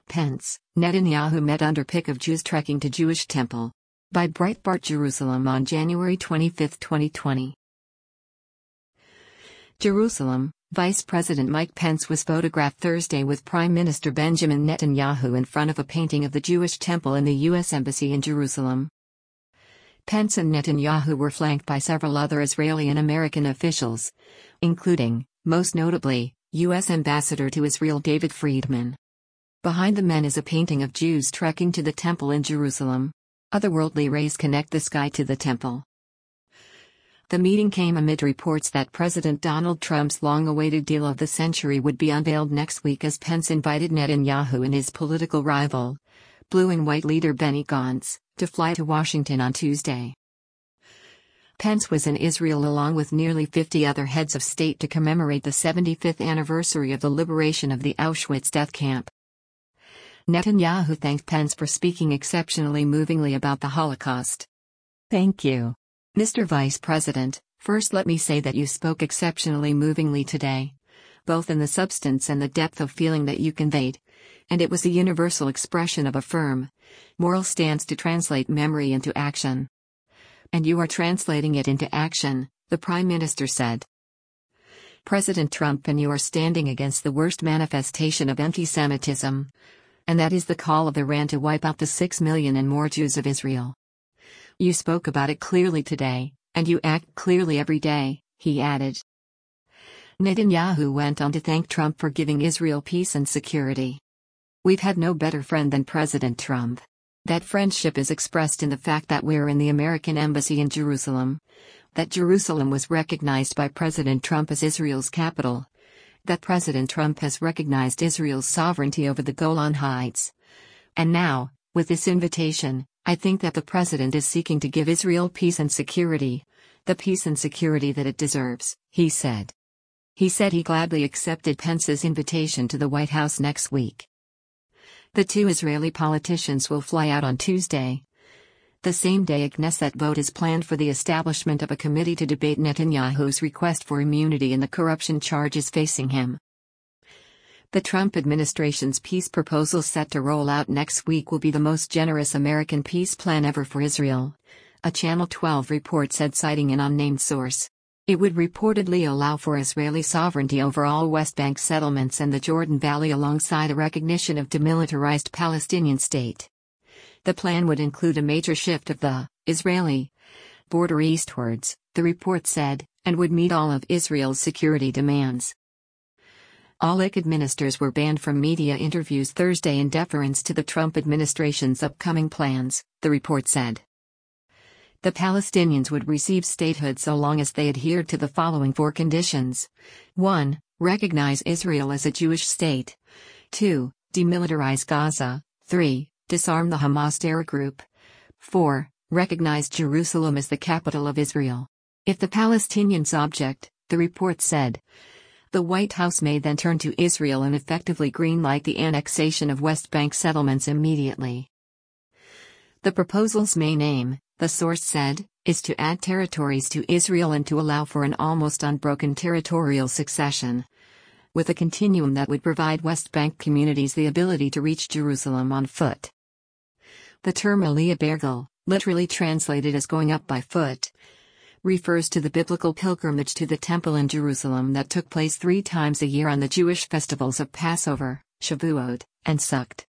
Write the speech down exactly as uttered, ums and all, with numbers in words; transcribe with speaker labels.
Speaker 1: Pence, Netanyahu met under pick of Jews trekking to Jewish temple. By Breitbart Jerusalem on January twenty-fifth, twenty twenty. Jerusalem, Vice President Mike Pence was photographed Thursday with Prime Minister Benjamin Netanyahu in front of a painting of the Jewish temple in the U S Embassy in Jerusalem. Pence and Netanyahu were flanked by several other Israeli and American officials, including, most notably, U S Ambassador to Israel David Friedman. Behind the men is a painting of Jews trekking to the temple in Jerusalem. Otherworldly rays connect the sky to the temple. The meeting came amid reports that President Donald Trump's long-awaited deal of the century would be unveiled next week as Pence invited Netanyahu and his political rival, blue and white leader Benny Gantz, to fly to Washington on Tuesday. Pence was in Israel along with nearly fifty other heads of state to commemorate the seventy-fifth anniversary of the liberation of the Auschwitz death camp. Netanyahu thanked Pence for speaking exceptionally movingly about the Holocaust. "Thank you, Mister Vice President. First, let me say that you spoke exceptionally movingly today, both in the substance and the depth of feeling that you conveyed, and it was a universal expression of a firm, moral stance to translate memory into action. And you are translating it into action," the Prime Minister said. "President Trump and you are standing against the worst manifestation of anti-Semitism, and that is the call of Iran to wipe out the six million and more Jews of Israel. You spoke about it clearly today, and you act clearly every day," he added. Netanyahu went on to thank Trump for giving Israel peace and security. "We've had no better friend than President Trump. That friendship is expressed in the fact that we're in the American embassy in Jerusalem, that Jerusalem was recognized by President Trump as Israel's capital, that President Trump has recognized Israel's sovereignty over the Golan Heights. And now, with this invitation, I think that the President is seeking to give Israel peace and security, the peace and security that it deserves," he said. He said he gladly accepted Pence's invitation to the White House next week. The two Israeli politicians will fly out on Tuesday. The same day a Knesset vote is planned for the establishment of a committee to debate Netanyahu's request for immunity and the corruption charges facing him. The Trump administration's peace proposal set to roll out next week will be the most generous American peace plan ever for Israel, a Channel twelve report said, citing an unnamed source. It would reportedly allow for Israeli sovereignty over all West Bank settlements and the Jordan Valley alongside a recognition of demilitarized Palestinian state. The plan would include a major shift of the Israeli border eastwards, the report said, and would meet all of Israel's security demands. All I C A D ministers were banned from media interviews Thursday in deference to the Trump administration's upcoming plans, the report said. The Palestinians would receive statehood so long as they adhered to the following four conditions. one. Recognize Israel as a Jewish state. two. Demilitarize Gaza. three. Disarm the Hamas terror group. four. Recognize Jerusalem as the capital of Israel. If the Palestinians object, the report said, the White House may then turn to Israel and effectively greenlight the annexation of West Bank settlements immediately. The proposal's main aim, the source said, is to add territories to Israel and to allow for an almost unbroken territorial succession, with a continuum that would provide West Bank communities the ability to reach Jerusalem on foot. The term Aliyah Bergel, literally translated as going up by foot, refers to the biblical pilgrimage to the temple in Jerusalem that took place three times a year on the Jewish festivals of Passover, Shavuot, and Sukkot.